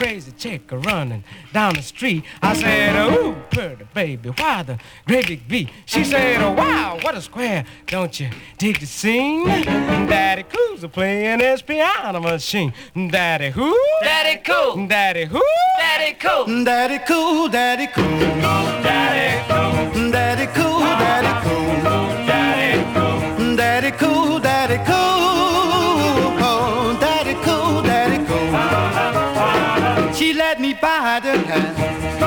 crazy chick running down the street. I said, ooh, pretty baby, why the great big beat? She said, oh, wow, what a square. Don't you dig the scene? Daddy Cool's playing his piano machine. Daddy who? Daddy Cool. Daddy who? Daddy Cool. Daddy cool, daddy cool. Daddy cool. Daddy cool, daddy cool. Daddy cool. Daddy cool, daddy cool. Oh, daddy cool, daddy cool. She let me buy the hand.